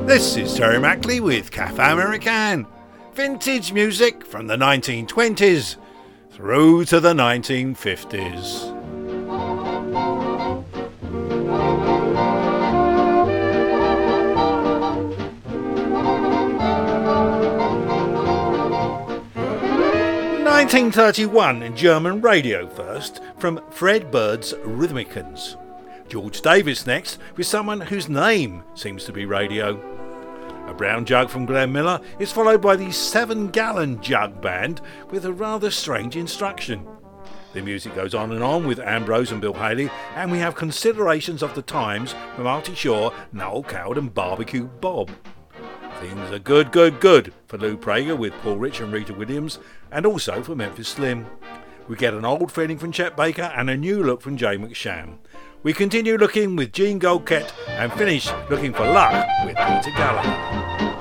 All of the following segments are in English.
This is Terry Mackley with Cafe American. Vintage music from the 1920s through to the 1950s. (1931) German radio first from Fred Bird's Rhythmicans. George Davis next with someone whose name seems to be radio. A Brown Jug from Glenn Miller is followed by the 7-Gallon Jug Band with a rather strange instruction. The music goes on with Ambrose and Bill Haley, and we have Considerations of the Times from Artie Shaw, Noel Coward and Barbecue Bob. Things are good for Lou Prager with Paul Rich and Rita Williams, and also for Memphis Slim. We get an old feeling from Chet Baker and a new look from Jay McSham. We continue looking with Gene Goldkett and finish looking for luck with Peter Gallagher.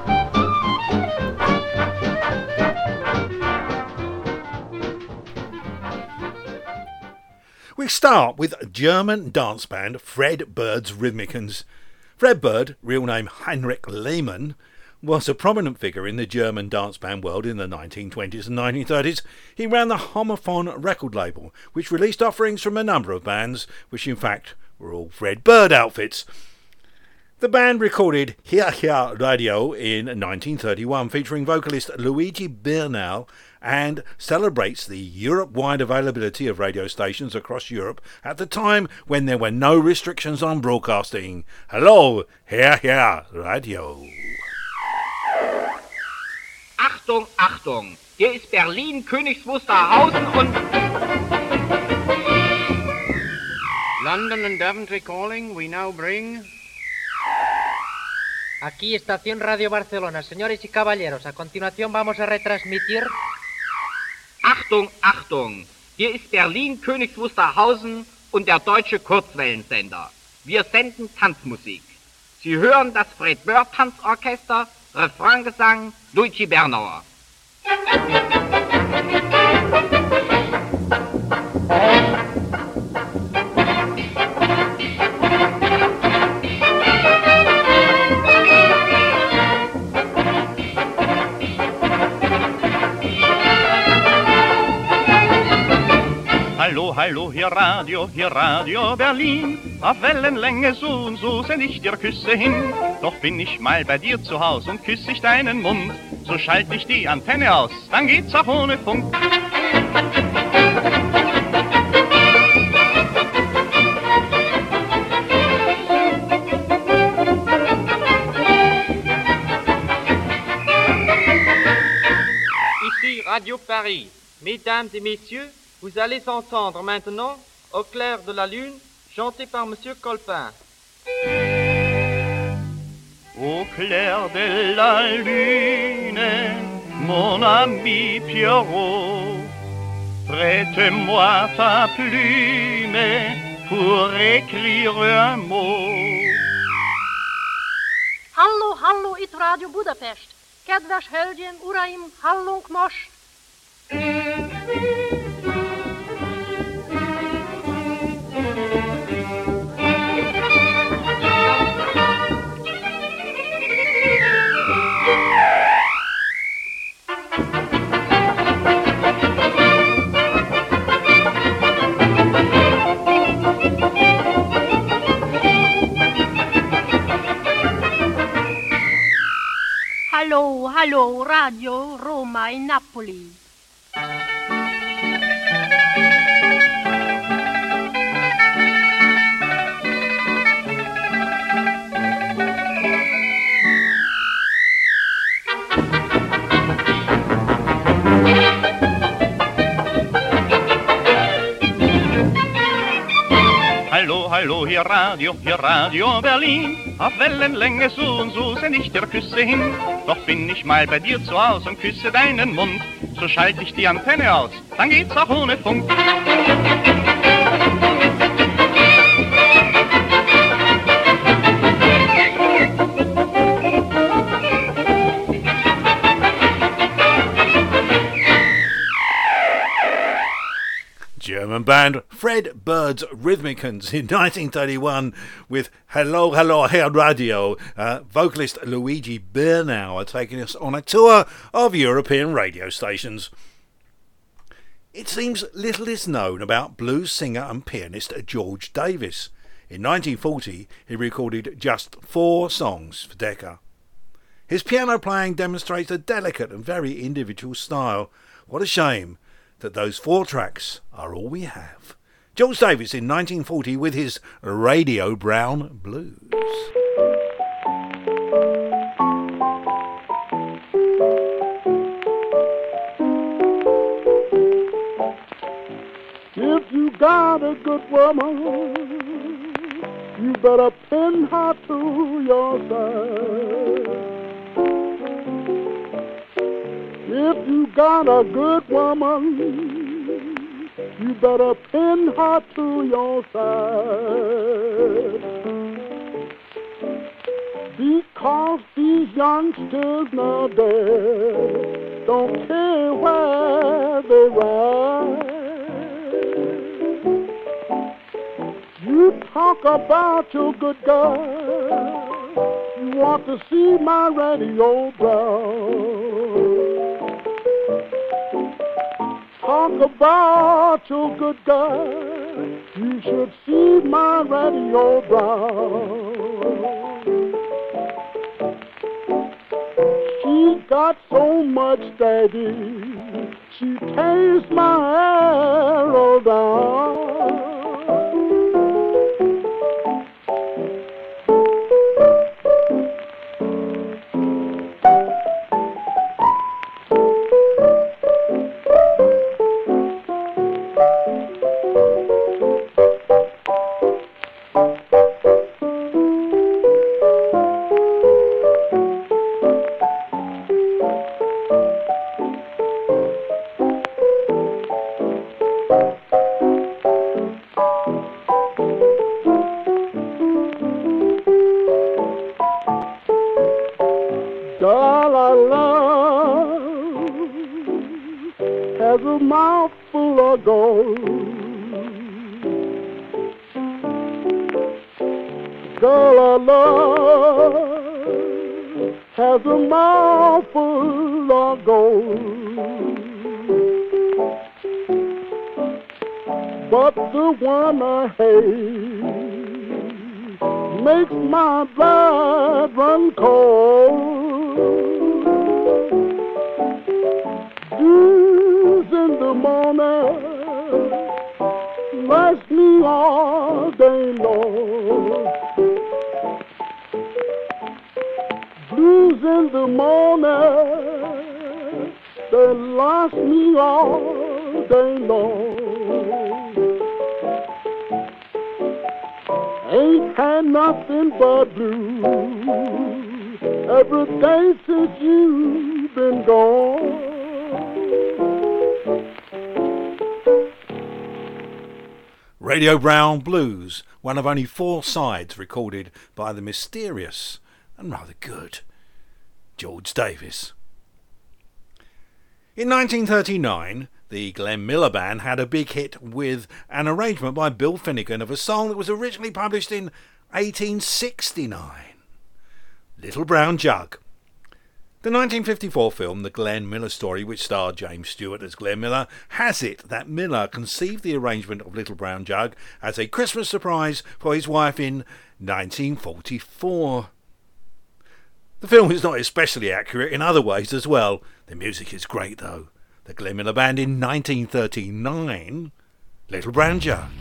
We start with German dance band Fred Bird's Rhythmicans. Fred Bird, real name Heinrich Lehmann, was a prominent figure in the German dance band world in the 1920s and 1930s. He ran the Homophon record label, which released offerings from a number of bands, which in fact were all Fred Bird outfits. The band recorded Hier Hier Radio in 1931, featuring vocalist Luigi Bernal, and celebrates the Europe-wide availability of radio stations across Europe at the time when there were no restrictions on broadcasting. Hello, Hier Hier Radio. Achtung, Achtung, hier ist Berlin, Königs Wusterhausen und... London and Daventry calling, we now bring... Aquí, Estación Radio Barcelona. Señores y caballeros, a continuación vamos a retransmitir... Achtung, Achtung, hier ist Berlin, Königs Wusterhausen und der deutsche Kurzwellensender. Wir senden Tanzmusik. Sie hören das Fred Bird Tanzorchester, Refraingesang Luigi Bernauer. Hallo, hallo, hier Radio Berlin. Auf Wellenlänge so und so send ich dir Küsse hin. Doch bin ich mal bei dir zu Haus und küsse ich deinen Mund. So schalte ich die Antenne aus, dann geht's auch ohne Funk. Ici Radio Paris. Mesdames et messieurs, vous allez entendre maintenant, au clair de la lune, chanté par Monsieur Colpin. Au clair de la lune, mon ami Pierrot, prête-moi ta plume pour écrire un mot. Hallo, hallo, itt Radio Budapest. Kedves hölgyeim, uraim, hallunk most. Hallo, hallo, Radio Roma in Napoli. Hallo, hallo, hier Radio Berlin. Auf Wellenlänge so und so send ich dir Küsse hin. Doch bin ich mal bei dir zu Haus und küsse deinen Mund. So schalte ich die Antenne aus, dann geht's auch ohne Funk. German band Fred Bird's Rhythmicans in 1931 with Hello, Hello, Herr Radio. Vocalist Luigi Bernauer taking us on a tour of European radio stations. It seems little is known about blues singer and pianist George Davis. In 1940, he recorded just 4 songs for Decca. His piano playing demonstrates a delicate and very individual style. What a shame that those 4 tracks are all we have. George Davis in 1940 with his Radio Brown Blues. If you got a good woman, you better pin her to your side. If you got a good woman, you better pin her to your side. Because these youngsters nowadays don't care where they ride. You talk about your good girl, you want to see my Radio Brown. Talk about your good girl, you should see my Radio Brown. She got so much daddy, she tears my hair all down. Makes my blood run cold. Blues in the morning last me all day long. Blues in the morning, they last me all day long. Ain't had nothing but blues every day since you've been gone. Radio Brown Blues, one of only 4 sides recorded by the mysterious and rather good George Davis. In 1939, the Glenn Miller Band had a big hit with an arrangement by Bill Finnegan of a song that was originally published in 1869, Little Brown Jug. The 1954 film The Glenn Miller Story, which starred James Stewart as Glenn Miller, has it that Miller conceived the arrangement of Little Brown Jug as a Christmas surprise for his wife in 1944. The film is not especially accurate in other ways as well. The music is great though. The Glenn Miller Band in 1939, Little Brown Jug.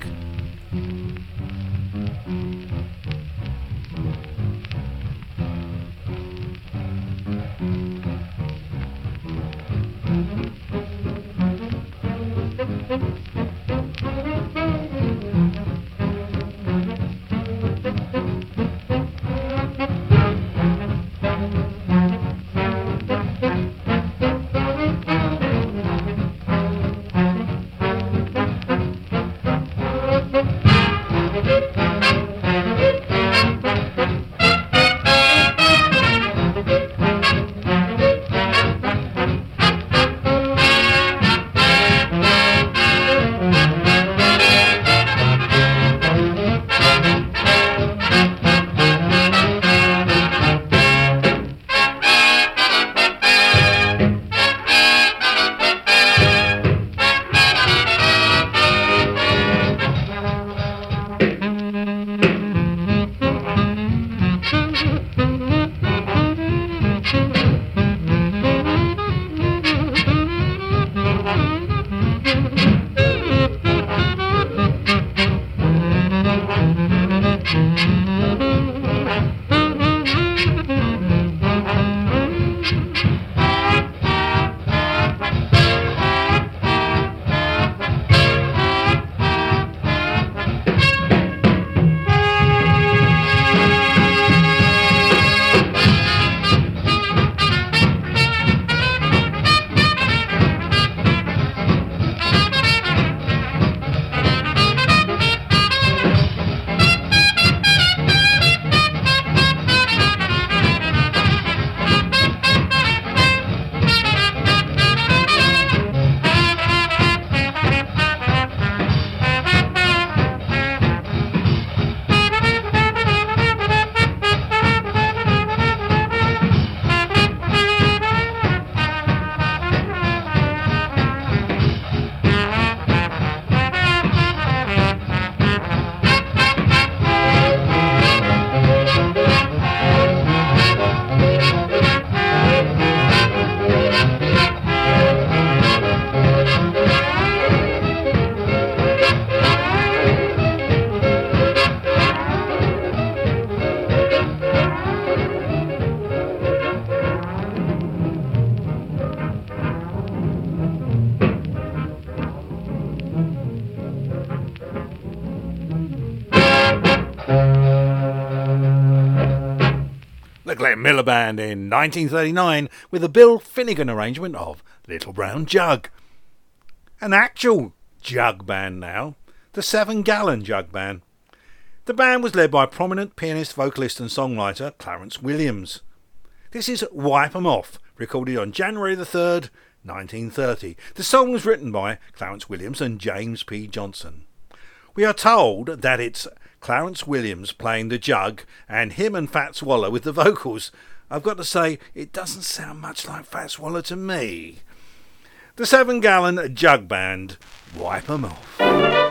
Glenn Miller Band in 1939 with a Bill Finnegan arrangement of Little Brown Jug. An actual jug band now, the 7 Gallon Jug Band. The band was led by prominent pianist, vocalist and songwriter Clarence Williams. This is Wipe 'Em Off, recorded on January the 3rd, 1930. The song was written by Clarence Williams and James P. Johnson. We are told that it's Clarence Williams playing the jug and him and Fats Waller with the vocals. I've got to say, it doesn't sound much like Fats Waller to me. The 7 Gallon Jug Band, Wipe 'Em Off.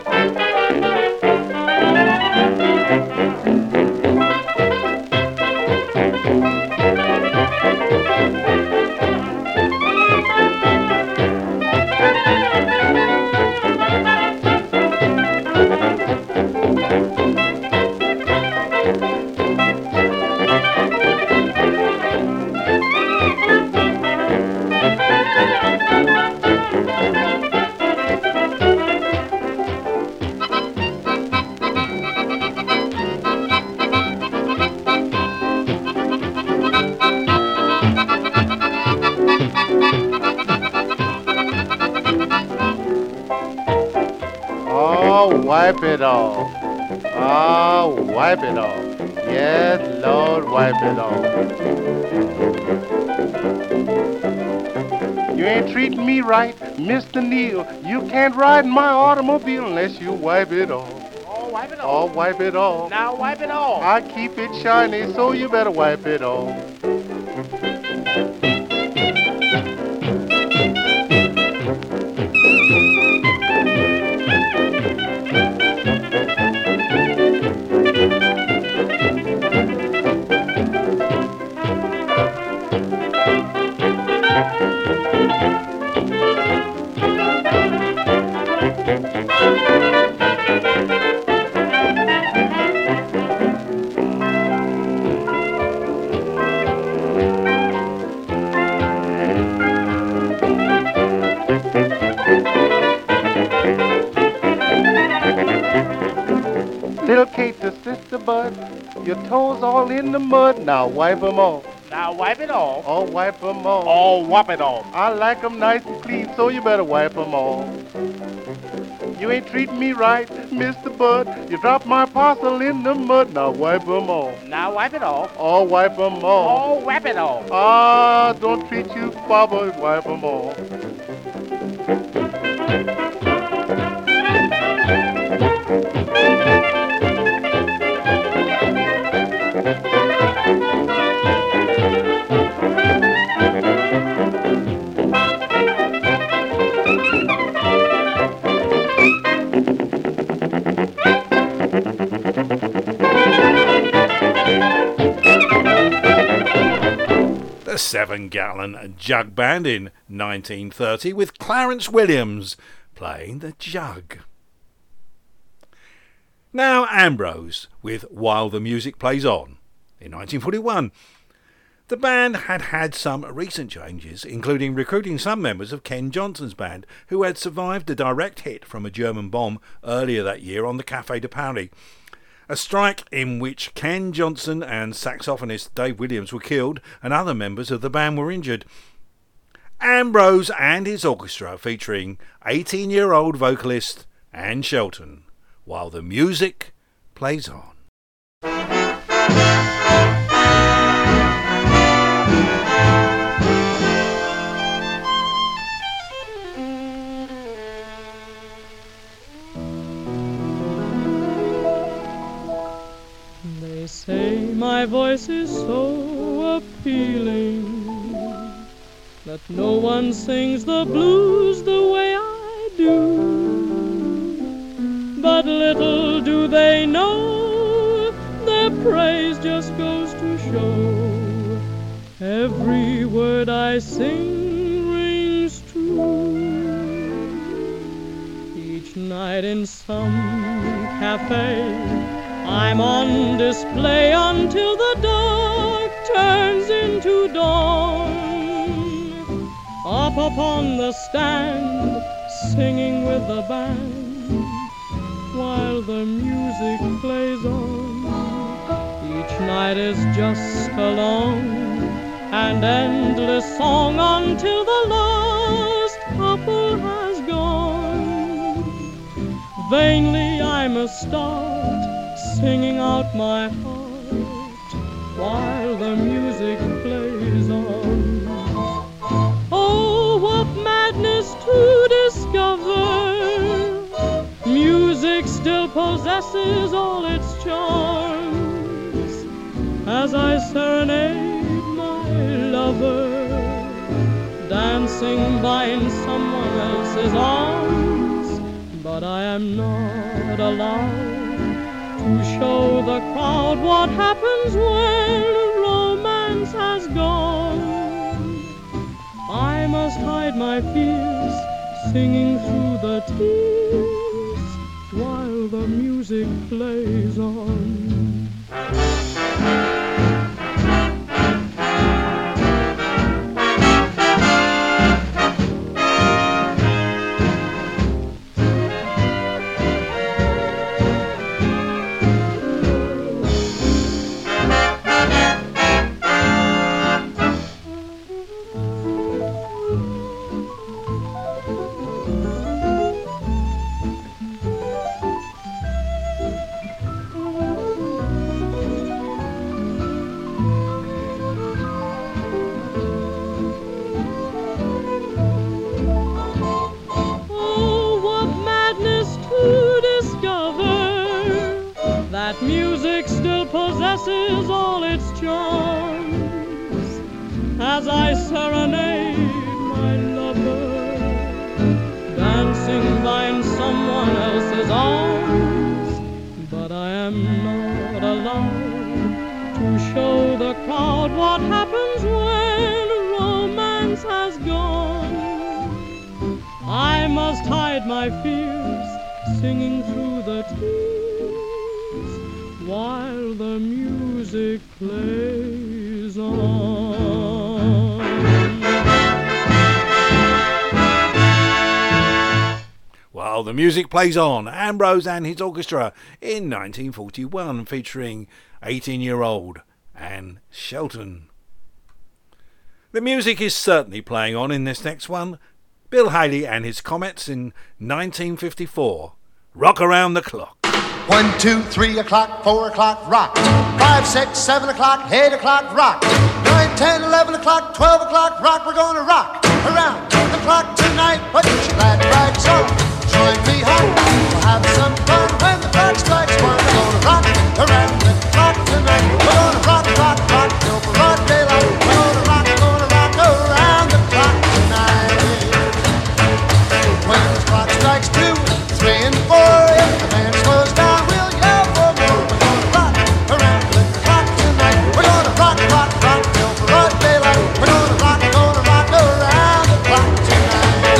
Wipe it off. Ah, wipe it off. Yes, Lord, wipe it off. You ain't treating me right, Mr. Neal. You can't ride in my automobile unless you wipe it off. Oh, wipe it off. Oh, wipe it off. Now wipe it off. I keep it shiny, so you better wipe it off. Little Kate, the sister bud, your toes all in the mud. Now wipe 'em off. Now wipe it off. Oh, wipe 'em off. Oh, wipe it off. I like 'em nice and clean, so you better wipe 'em off. You ain't treating me right, Mr. Bud. You dropped my parcel in the mud. Now wipe 'em off. Now wipe it off. Oh, wipe 'em off. Oh, wipe it off. Ah, don't treat you, Baba. Wipe 'em off. The 7 Gallon Jug Band in 1930 with Clarence Williams playing the jug. Now Ambrose with While the Music Plays On in 1941. The band had had some recent changes, including recruiting some members of Ken Johnson's band who had survived a direct hit from a German bomb earlier that year on the Café de Paris. A strike in which Ken Johnson and saxophonist Dave Williams were killed and other members of the band were injured. Ambrose and his orchestra featuring 18-year-old vocalist Anne Shelton, While the Music Plays On. They say my voice is so appealing that no one sings the blues the way I do. But little do they know, their praise just goes to show every word I sing rings true. Each night in some cafe I'm on display until the dark turns into dawn. Up upon the stand, singing with the band, while the music plays on. Each night is just a long and endless song until the last couple has gone. Vainly I must start singing out my heart while the music plays on. Oh, what madness to discover music still possesses all its charms as I serenade my lover, dancing by in someone else's arms. But I am not allowed to show the crowd what happens when romance has gone. I must hide my fears, singing through the tears while the music plays on. Music still possesses all its charms as I serenade my lover, dancing by someone else's arms. But I am not allowed to show the crowd what happens when romance has gone. I must hide my fears, singing through the tears while the music plays on. While the music plays on, Ambrose and his orchestra in 1941, featuring 18-year-old Anne Shelton. The music is certainly playing on in this next one. Bill Haley and his Comets in 1954. Rock Around the Clock. 1, 2, 3 o'clock, 4 o'clock, rock. 5, 6, 7 o'clock, 8 o'clock, rock. 9, 10, 11 o'clock, 12 o'clock, rock. We're gonna rock around the clock tonight. Put your glad rags on, join me home. We'll have some fun when the clock strikes 1. We're gonna rock around the clock tonight. We're gonna rock, rock, rock till broad daylight. We're gonna rock around the clock tonight. When the clock strikes 2, 3, and 4, if the man slows down, we'll yell for more. We're gonna rock around the clock tonight. We're gonna rock, rock, rock till broad daylight. We're gonna rock around the clock tonight.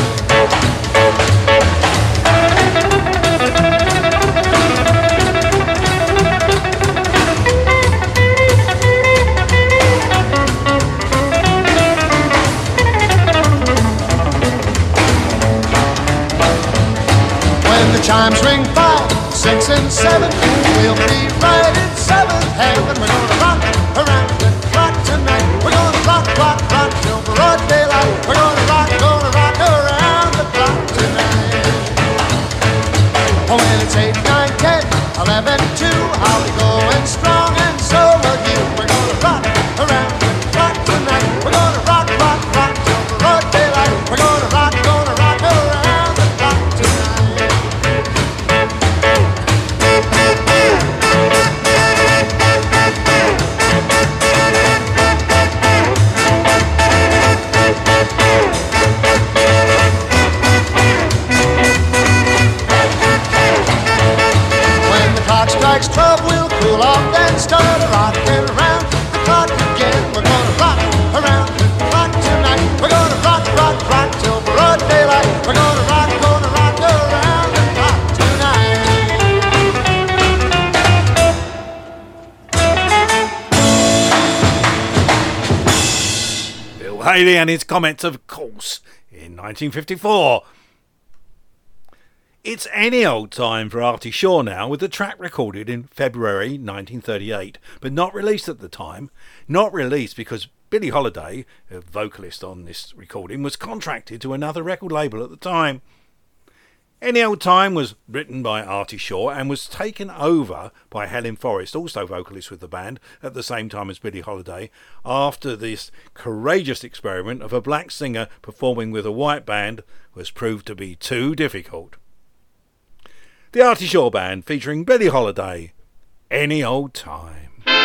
When the chimes ring 5, 6, and 7, we'll be right in 7th heaven. We're gonna rock around the clock tonight. We're gonna rock, rock, rock till broad daylight. We're gonna rock around the clock tonight. Oh, when it's 8, 9, 10, 11, 2, I'll be going strong and so will you. We're gonna rock around the clock tonight. We're gonna rock, rock, rock till broad daylight. We're gonna rock around the clock tonight. When the clock strikes 12, we'll cool off, then start rocking around the clock again. We're gonna rock around the clock tonight. We're gonna rock, rock, rock till broad daylight. We're gonna rock around the clock tonight. Bill Haley and his Comets, of course, in 1954. It's any old time for Artie Shaw now, with the track recorded in February 1938, but not released at the time. Not released because Billie Holiday, a vocalist on this recording, was contracted to another record label at the time. Any Old Time was written by Artie Shaw and was taken over by Helen Forrest, also vocalist with the band, at the same time as Billie Holiday, after this courageous experiment of a black singer performing with a white band was proved to be too difficult. The Artie Shaw Band featuring Billie Holiday, Any Old Time.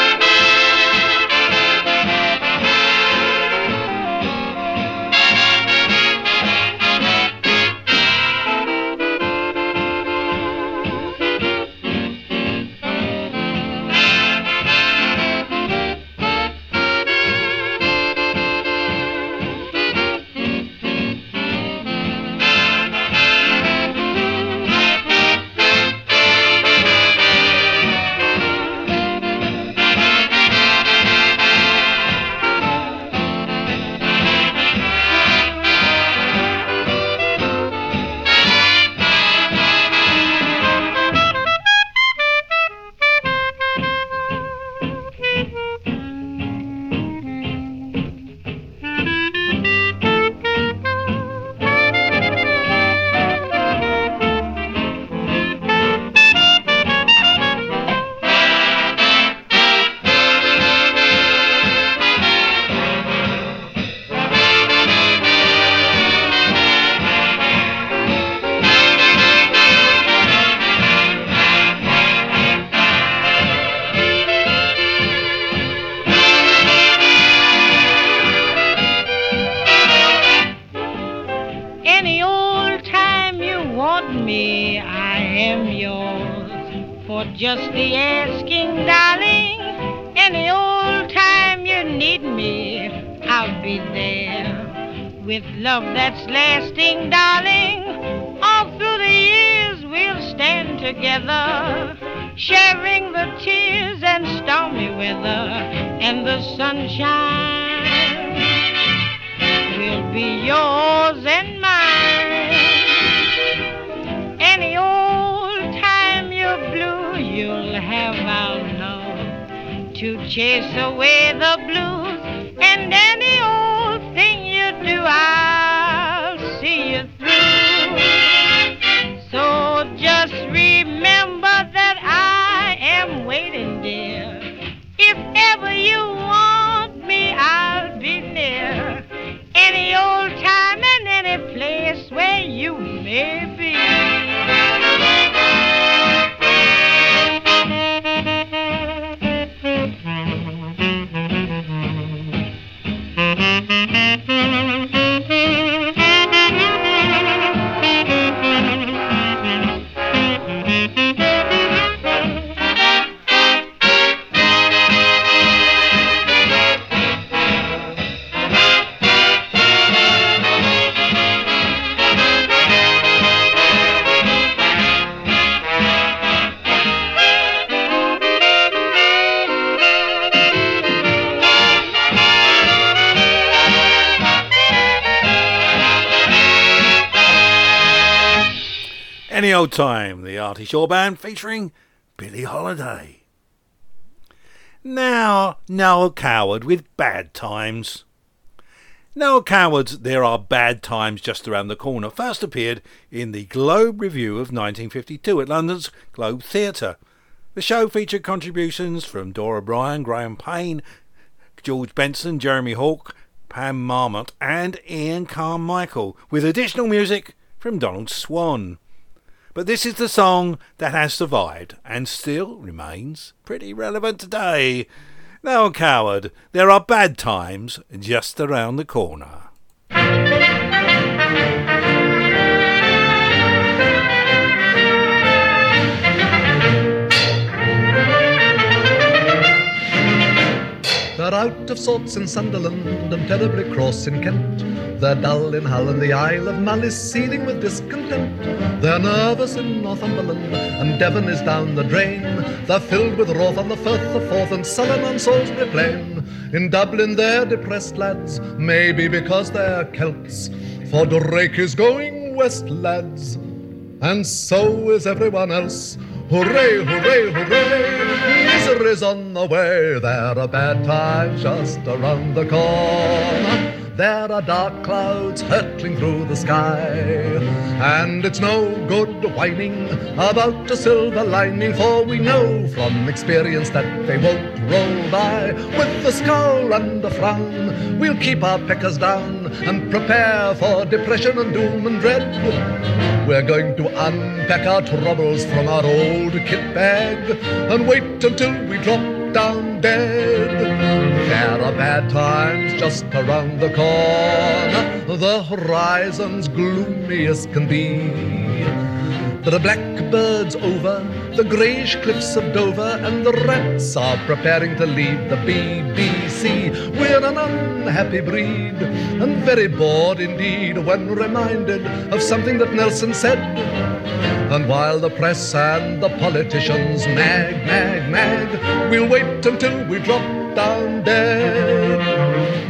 Just the asking, darling. Any old time you need me, I'll be there. With love that's lasting, darling. All through the years we'll stand together, sharing the tears and stormy weather and the sunshine. Will be yours and mine. Any old time you're blue, you'll have our love to chase away the blues. And any old thing you do, I'll see you through. So just remember that I am waiting, dear. If ever you want me, I'll be near. Any old time and any place where you may be. Any Old Time, the Artie Shaw Band featuring Billie Holiday. Now, Noel Coward with Bad Times. Noel Coward's There Are Bad Times Just Around the Corner first appeared in the Globe Review of 1952 at London's Globe Theatre. The show featured contributions from Dora Bryan, Graham Payne, George Benson, Jeremy Hawke, Pam Marmot and Ian Carmichael, with additional music from Donald Swan. But this is the song that has survived and still remains pretty relevant today. Noel Coward, There Are Bad Times Just Around the Corner. They're out of sorts in Sunderland and terribly cross in Kent. They're dull in Hull and the Isle of Mull is seething with discontent. They're nervous in Northumberland and Devon is down the drain. They're filled with wrath on the Firth, the Forth and sullen on Salisbury Plain. In Dublin they're depressed lads, maybe because they're Celts, for Drake is going west, lads. and so is everyone else. Hooray, hooray, hooray, misery's on the way. There are bad times just around the corner. There are dark clouds hurtling through the sky, and it's no good whining about a silver lining, for we know from experience that they won't roll by. With a scowl and a frown, we'll keep our peckers down and prepare for depression and doom and dread. We're going to unpack our troubles from our old kit bag and wait until we drop down dead. There are bad times just around the corner. The horizon's gloomy as can be. The blackbird's over the greyish cliffs of Dover, and the rats are preparing to leave the BBC. We're an unhappy breed, and very bored indeed when reminded of something that Nelson said. And while the press and the politicians nag, nag, nag, we'll wait until we drop down dead.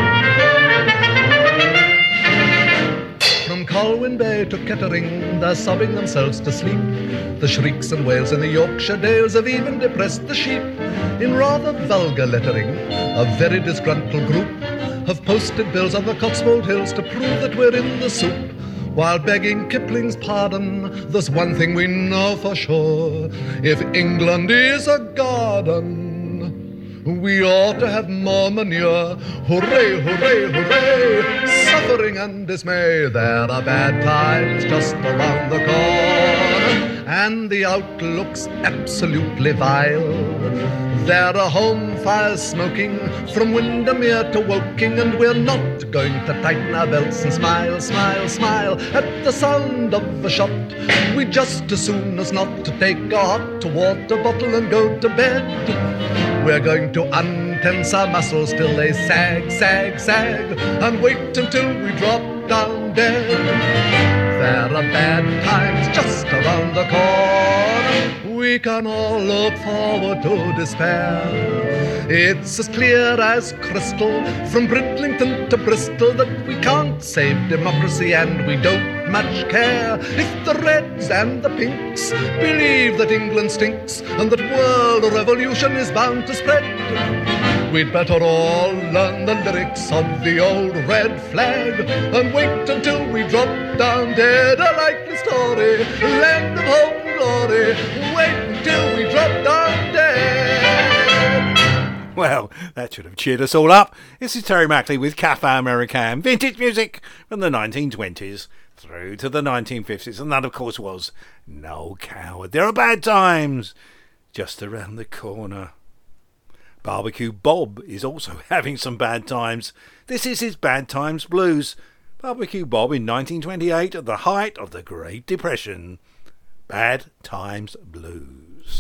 From Colwyn Bay to Kettering, they're sobbing themselves to sleep. The shrieks and wails in the Yorkshire dales have even depressed the sheep. In rather vulgar lettering, a very disgruntled group have posted bills on the Cotswold Hills to prove that we're in the soup. While begging Kipling's pardon, there's one thing we know for sure. If England is a garden, we ought to have more manure. Hooray, hooray, hooray, suffering and dismay. There are bad times just around the corner, and the outlook's absolutely vile. There are home fires smoking from Windermere to Woking, and we're not going to tighten our belts and smile, smile, smile at the sound of a shot. We'd just as soon as not to take a hot water bottle and go to bed. We're going to untense our muscles till they sag, sag, sag, and wait until we drop down dead. There are bad times just around the corner. We can all look forward to despair. It's as clear as crystal from Bridlington to Bristol that we can't save democracy, and we don't much care if the Reds and the Pinks believe that England stinks and that world revolution is bound to spread. We'd better all learn the lyrics of the old red flag and wait until we drop down dead. A likely story, land of hope and glory. Wait until we drop down dead. Well, that should have cheered us all up. This is Terry Mackley with Cafe American, vintage music from the 1920s through to the 1950s, and that of course was No Coward. There are bad times just around the corner. Barbecue Bob is also having some bad times. This is his Bad Times Blues. Barbecue Bob in 1928 at the height of the Great Depression. Bad Times Blues.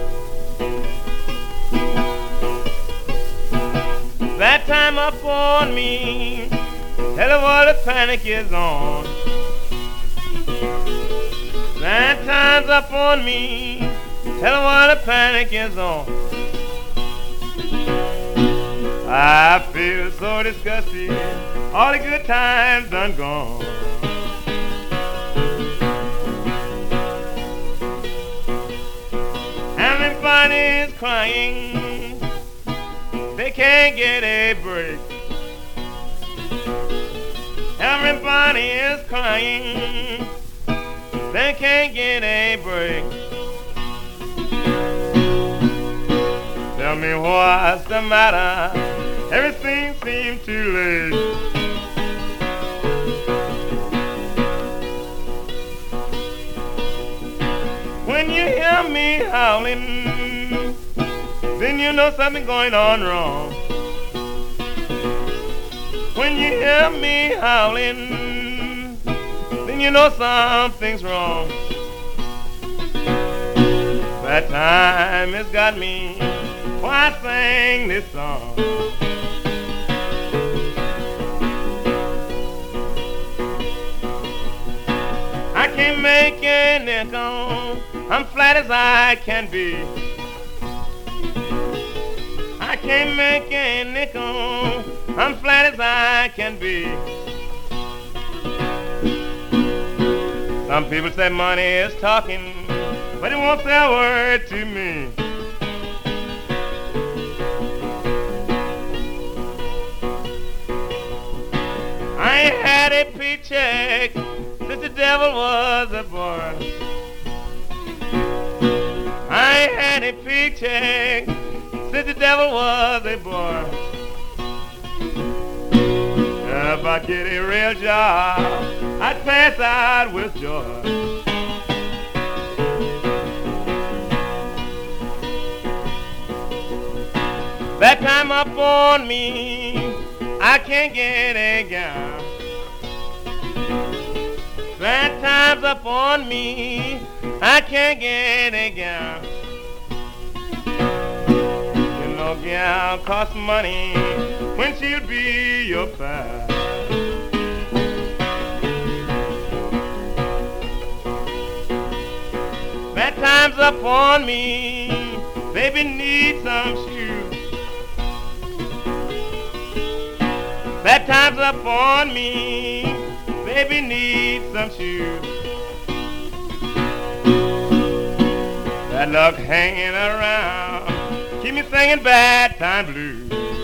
That time upon me, tell her what the panic is on. That time's upon me, tell her what the panic is on. I feel so disgusted, all the good times done gone. Everybody's crying, they can't get a break. Everybody is crying, they can't get a break. Tell me what's the matter, everything seems too late. When you hear me howling, then you know something's going on wrong. When you hear me howling, then you know something's wrong. That time has got me, why I sing this song. I can't make a nickel, I'm flat as I can be. I can't make a nickel, I'm flat as I can be. Some people say money is talking, but it won't say a word to me. I ain't had a paycheck since the devil was a boy. I ain't had a paycheck since the devil was a boy. If I get a real job, I'd pass out with joy. That time up on me, I can't get a gown. That time's up on me, I can't get a gown. You know, gown costs money when she'll be your pal. That time's up on me, baby need some shoes. That time's up on me, baby need some shoes. That luck hanging around, keep me singing bad time blues.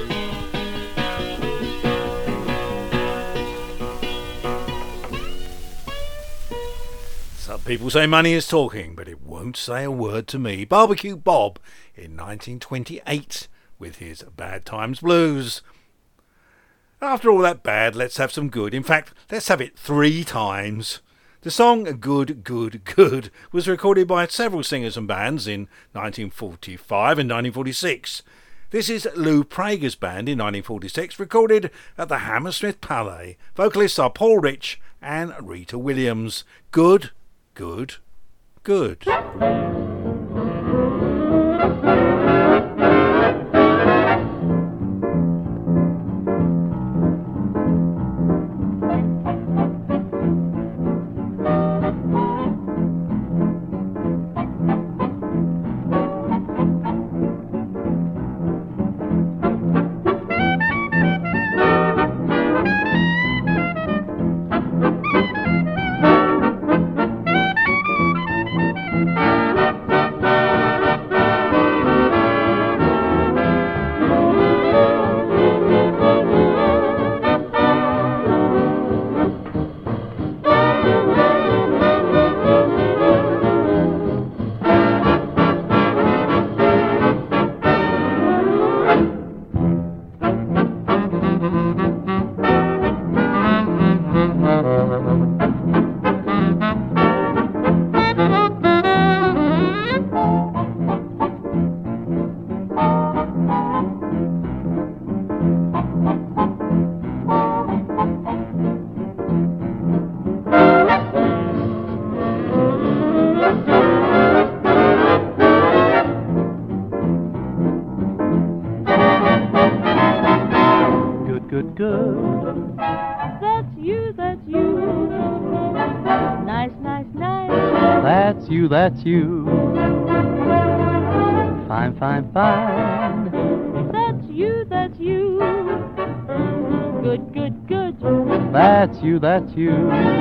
Some people say money is talking, but it won't say a word to me. Barbecue Bob in 1928 with his Bad Times Blues. After all that bad, let's have some good. In fact, let's have it 3 times. The song Good, Good, Good was recorded by several singers and bands in 1945 and 1946. This is Lou Prager's band in 1946, recorded at the Hammersmith Palais. Vocalists are Paul Rich and Rita Williams. Good, good, good. That's you. Fine, fine, fine. That's you, that's you. Good, good, good. That's you, that's you.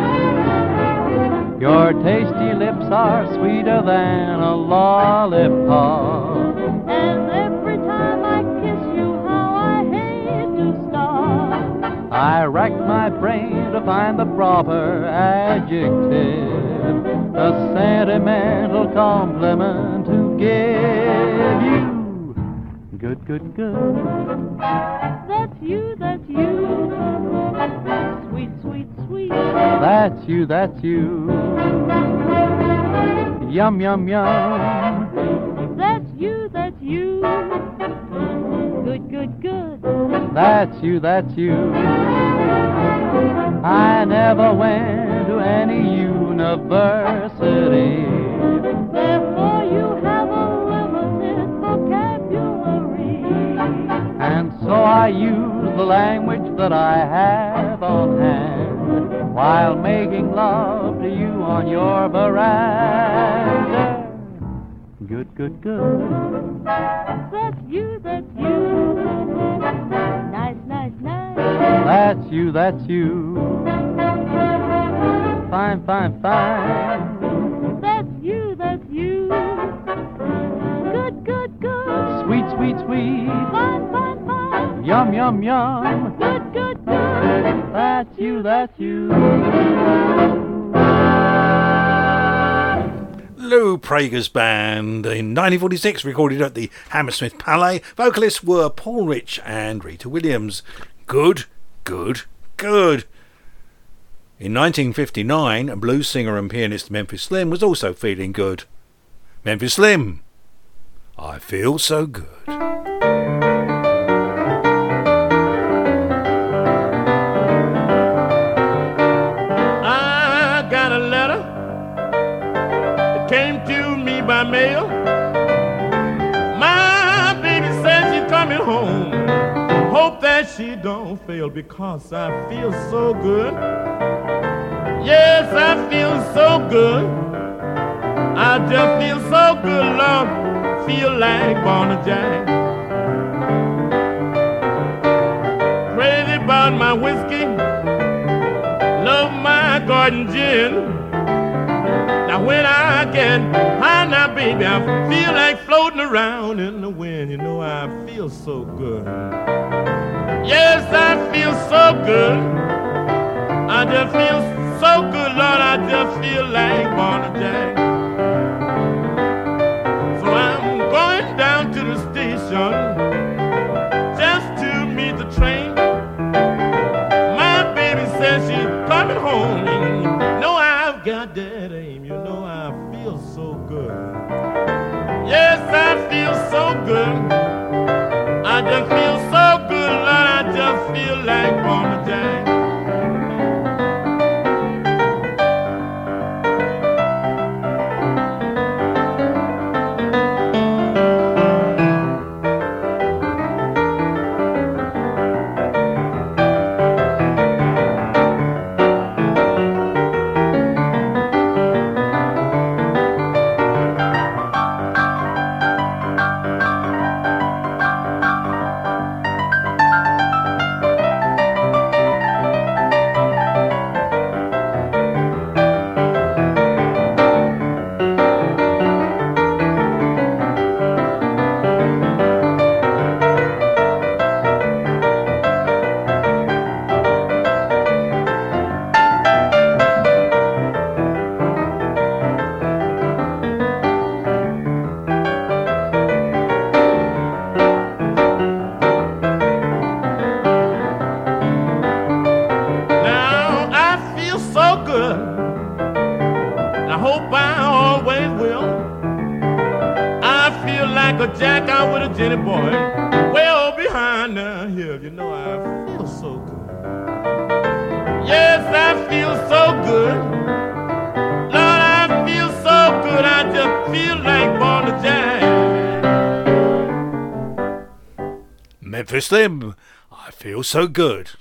Your tasty lips are sweeter than a lollipop. And every time I kiss you, how I hate to stop. I rack my brain to find the proper adjective, a sentimental compliment to give you. Good, good, good. That's you, that's you. Sweet, sweet, sweet. That's you, that's you. Yum, yum, yum. That's you, that's you. Good, good, good. That's you, that's you. I never went to any university, therefore you have a limited vocabulary. And so I use the language that I have on hand while making love to you on your veranda. Good, good, good. That's you, that's you. Nice, nice, nice. That's you, that's you. fine, fine, fine. That's you, that's you. Good, good, good. Sweet, sweet, sweet. Fine, fine, fine. Yum, yum, yum. Good, good, good. That's you, that's you. Lou Prager's band in 1946, recorded at the Hammersmith Palais. Vocalists were Paul Rich and Rita Williams. Good, good, good. In 1959, blues singer and pianist Memphis Slim was also feeling good. Memphis Slim, I Feel So Good. I got a letter. It came to me by mail. My baby says she's coming home. Hope that she don't fail because I feel so good. Yes, I feel so good. I just feel so good, Lord. Feel like Bonnie Jack. Crazy about my whiskey. Love my garden gin. Now when I get high now, baby, I feel like floating around in the wind. You know, I feel so good. Yes, I feel so good. I just feel so good, Lord, I just feel like Bonnie Jack. So I'm going down to the station just to meet the train. My baby says she's coming home. And you know I've got that aim. You know I feel so good. Yes, I feel so good. I just feel so good, Lord, I just feel like Bonnie Jack. Memphis Slim, I Feel So Good.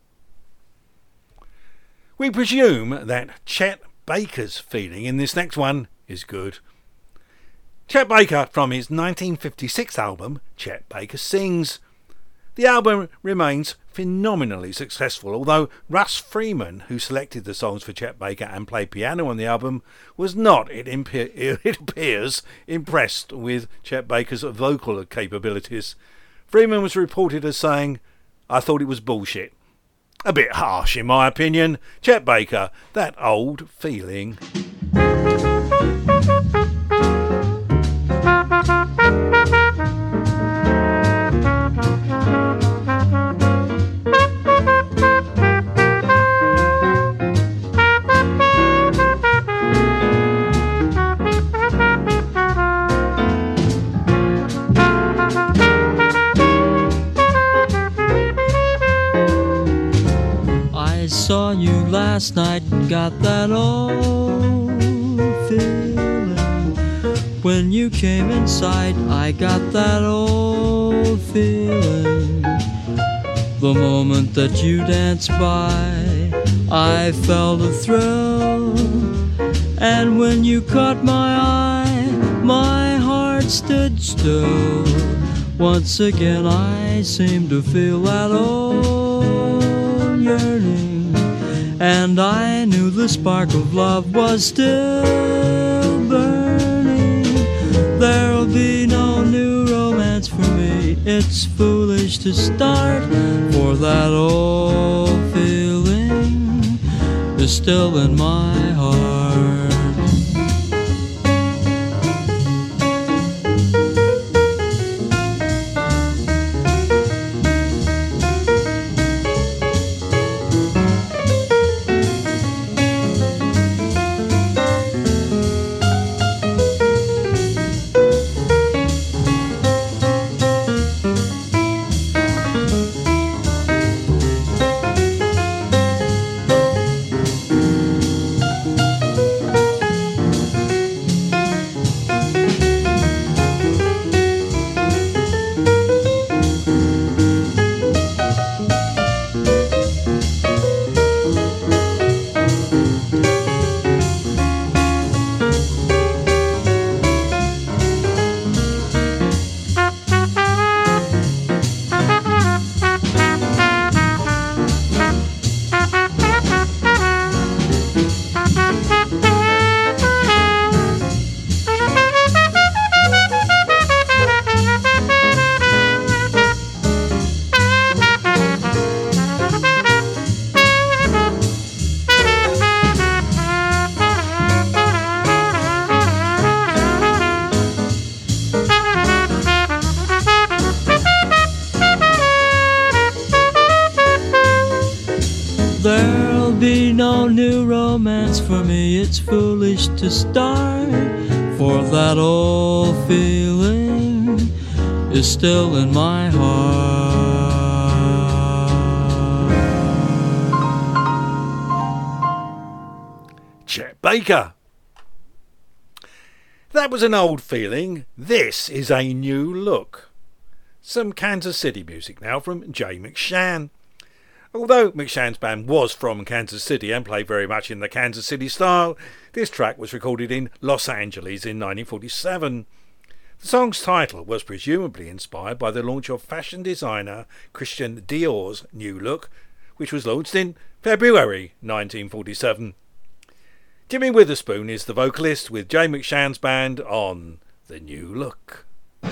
We presume that Chet Baker's feeling in this next one is good. Chet Baker, from his 1956 album, Chet Baker Sings. The album remains phenomenally successful, although Russ Freeman, who selected the songs for Chet Baker and played piano on the album, was not, it appears, impressed with Chet Baker's vocal capabilities. Freeman was reported as saying, "I thought it was bullshit." A bit harsh in my opinion. Chet Baker, That Old Feeling. I saw you last night and got that old feeling. When you came in sight, I got that old feeling. The moment that you danced by, I felt a thrill. And when you caught my eye, my heart stood still. Once again I seemed to feel that old yearning. and I knew the spark of love was still burning. There'll be no new romance for me. It's foolish to start, for that old feeling is still in my heart. There'll be no new romance for me. It's foolish to start, for that old feeling is still in my heart. Chet Baker. That was an old feeling. This is a new look. Some Kansas City music now from Jay McShann. Although McShann's band was from Kansas City and played very much in the Kansas City style, this track was recorded in Los Angeles in 1947. The song's title was presumably inspired by the launch of fashion designer Christian Dior's new look, which was launched in February 1947. Jimmy Witherspoon is the vocalist with Jay McShann's band on The New Look.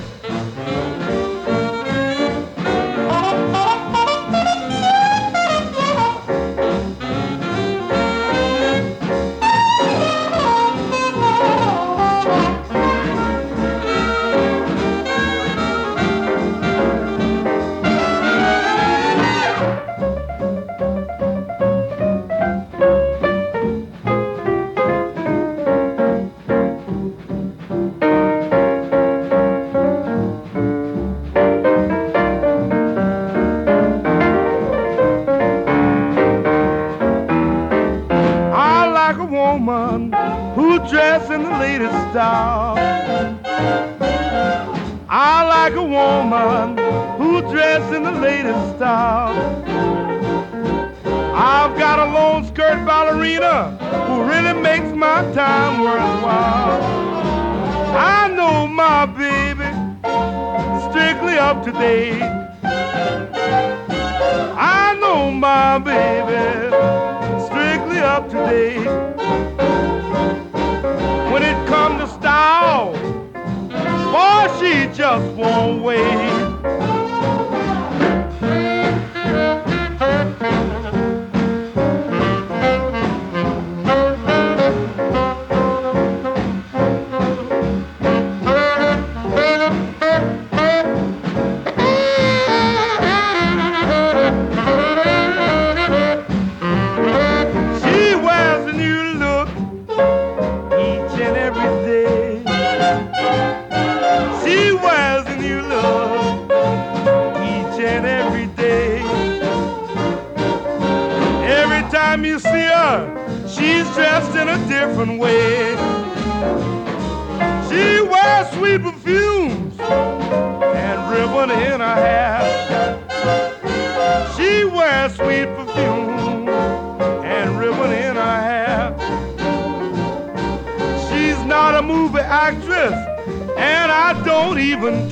Dress in the latest style. I like a woman who dress in the latest style. I've got a long skirt ballerina who really makes my time worthwhile. I know my baby strictly up to date. I know my baby strictly up to date. When it comes to style, boy, she just won't wait. Dressed in a different way. She wears sweet perfumes and ribbon in her hair. She wears sweet perfume and ribbon in her hair. She's not a movie actress, and I don't even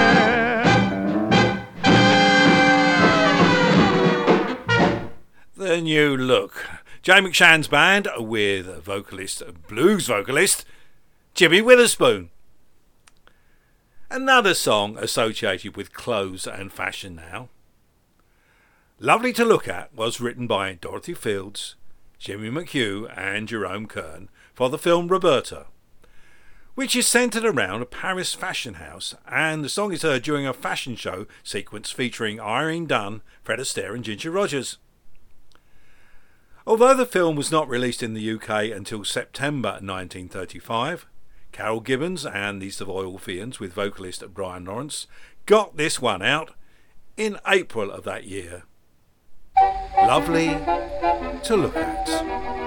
care. The The New Look. Jay McShann's band with blues vocalist Jimmy Witherspoon. Another song associated with clothes and fashion now. Lovely to Look At was written by Dorothy Fields, Jimmy McHugh and Jerome Kern for the film Roberta, which is centred around a Paris fashion house, and the song is heard during a fashion show sequence featuring Irene Dunne, Fred Astaire and Ginger Rogers. Although the film was not released in the UK until September 1935, Carol Gibbons and the Savoy Orpheans with vocalist Brian Lawrence got this one out in April of that year. Lovely to Look At.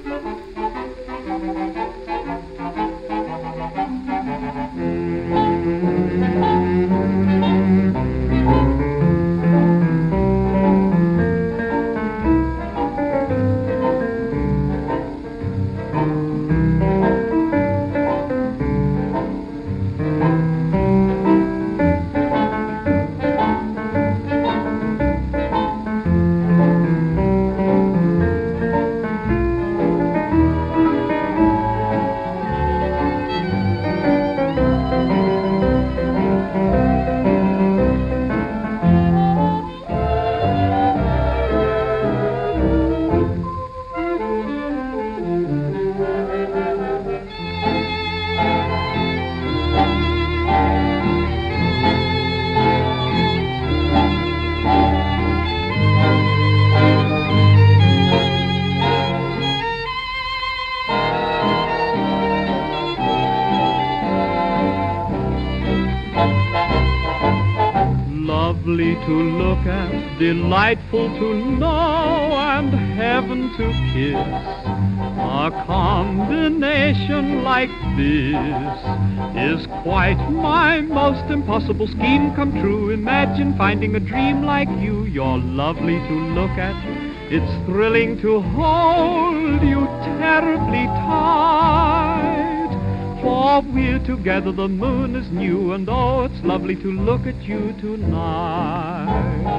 To look at, delightful to know, and heaven to kiss. A combination like this is quite my most impossible scheme come true. Imagine finding a dream like you. You're lovely to look at. It's thrilling to hold you terribly tight. For we're together, the moon is new, and oh, it's lovely to look at you tonight.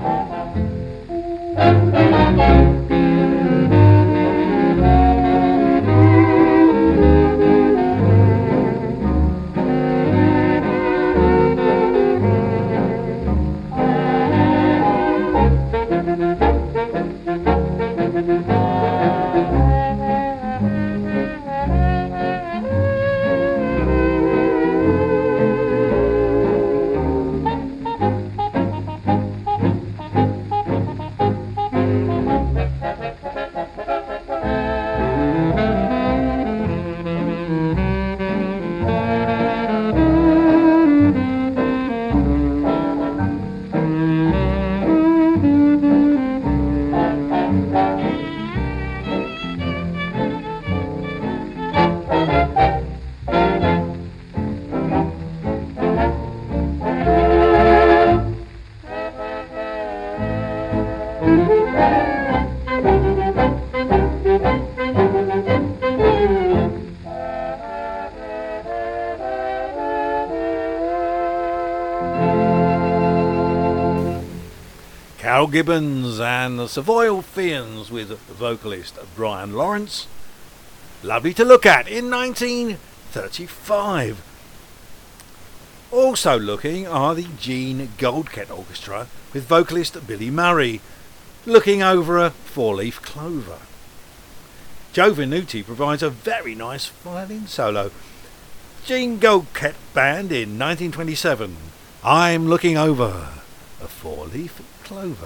Carol Gibbons and the Savoy Orpheans with vocalist Brian Lawrence. Lovely to Look At in 1935. Also looking are the Gene Goldkett Orchestra with vocalist Billy Murray, looking over a four-leaf clover. Joe Venuti provides a very nice violin solo. Gene Goldkett Band in 1927. I'm looking over a four-leaf clover.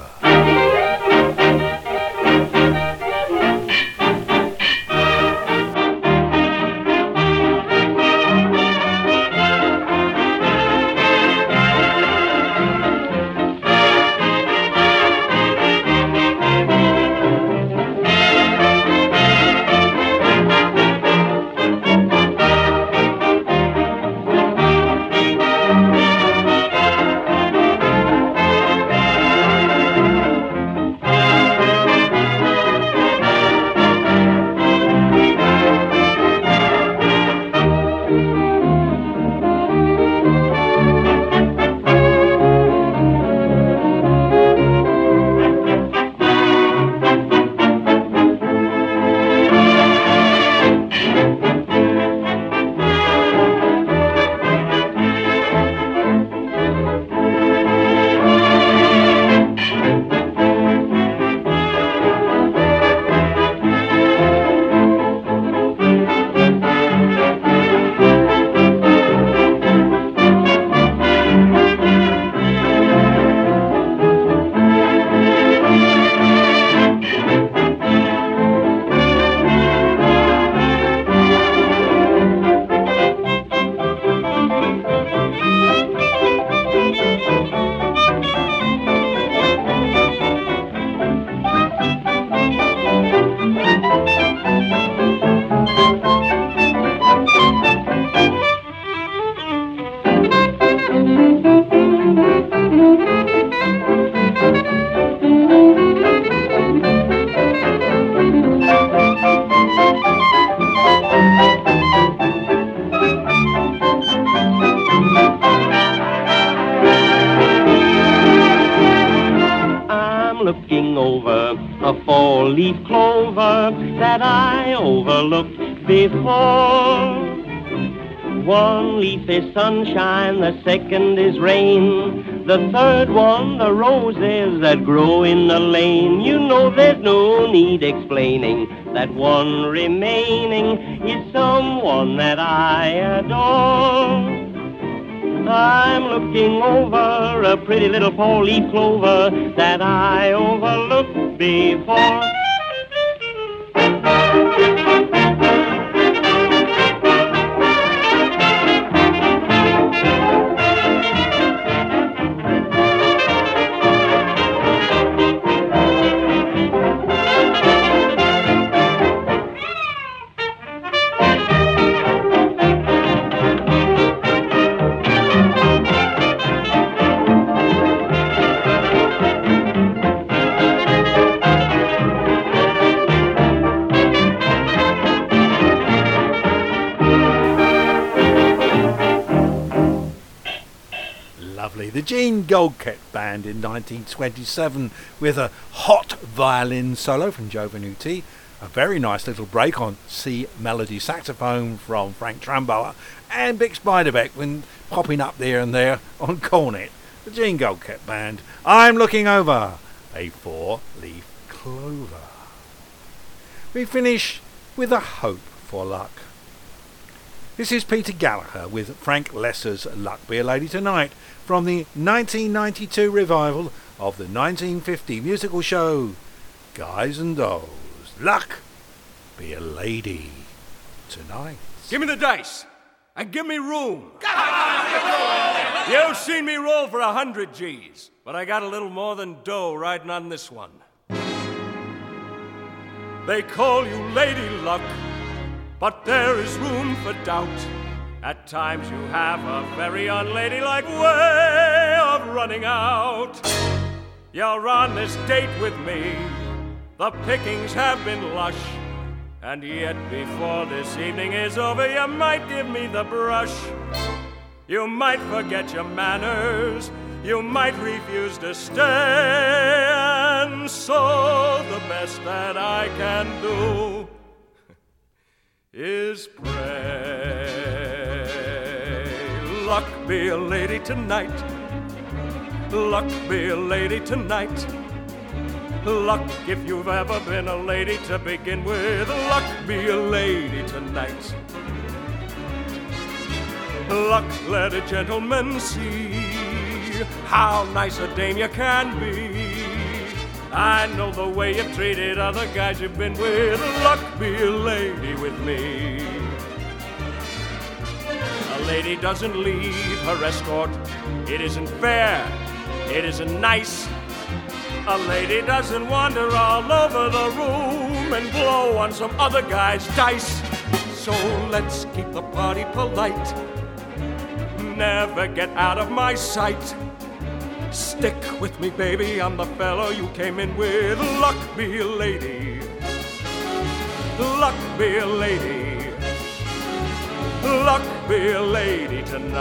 overlooked before. One leaf is sunshine, the second is rain, the third one the roses that grow in the lane. You know there's no need explaining that one remaining is someone that I adore. I'm looking over a pretty little four-leaf clover that I overlooked before. The Gene Goldkett Band in 1927 with a hot violin solo from Joe Venuti, a very nice little break on C melody saxophone from Frank Trumbower, and Bix Beiderbecke when popping up there and there on cornet. The Gene Goldkett Band, I'm looking over a four-leaf clover. We finish with a hope for luck. This is Peter Gallagher with Frank Lesser's Luck Be a Lady Tonight from the 1992 revival of the 1950 musical show Guys and Dolls. Luck Be a Lady Tonight. Give me the dice and give me room. You've seen me roll for 100 G's, but I got a little more than dough riding on this one. They call you Lady Luck, but there is room for doubt. At times you have a very unladylike way of running out. You're on this date with me, the pickings have been lush, and yet before this evening is over you might give me the brush. You might forget your manners, you might refuse to stay, and so the best that I can do is pray. Luck be a lady tonight. Luck be a lady tonight. Luck if you've ever been a lady to begin with. Luck be a lady tonight. Luck let a gentleman see how nice a dame you can be. I know the way you've treated other guys you've been with. Luck be a lady with me. A lady doesn't leave her escort. It isn't fair. It isn't nice. A lady doesn't wander all over the room and blow on some other guy's dice. So let's keep the party polite. Never get out of my sight. Stick with me, baby, I'm the fellow you came in with. Luck be a lady. Luck be a lady. Luck be a lady tonight.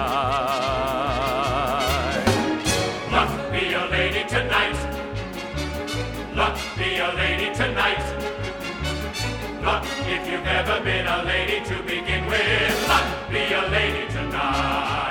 Luck be a lady tonight. Luck be a lady tonight. Luck if you've ever been a lady to begin with. Luck be a lady tonight.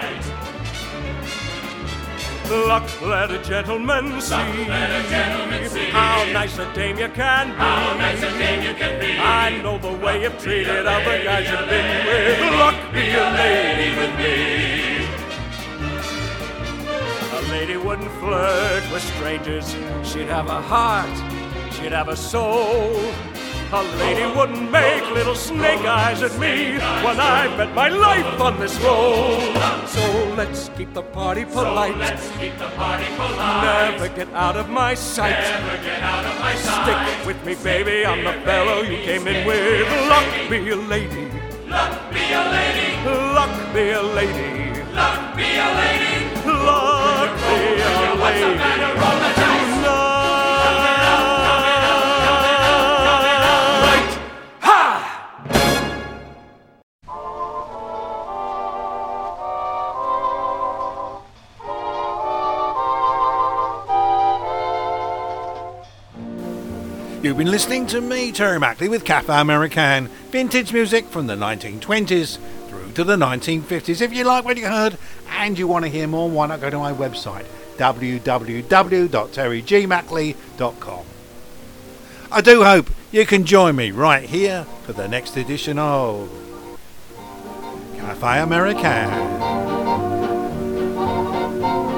Luck let a gentleman see, how nice a dame you can be. How nice a dame you can be. I know the way you've treated other guys you've been with. Luck be a lady with me. A lady wouldn't flirt with strangers. She'd have a heart, she'd have a soul. A lady wouldn't make little snake eyes at me when I bet my life on this roll. So let's keep the party polite. So let's keep the party polite. Never get out of my sight. Never get out of my sight. Stick with me, baby, I'm the fellow you came in with. Luck be a lady. Luck be a lady. Luck be a lady. Luck be a lady. Luck be a lady. You've been listening to me, Terry Mackley, with Cafe Americain, vintage music from the 1920s through to the 1950s. If you like what you heard and you want to hear more, why not go to my website, www.terrygmackley.com. I do hope you can join me right here for the next edition of Cafe Americain.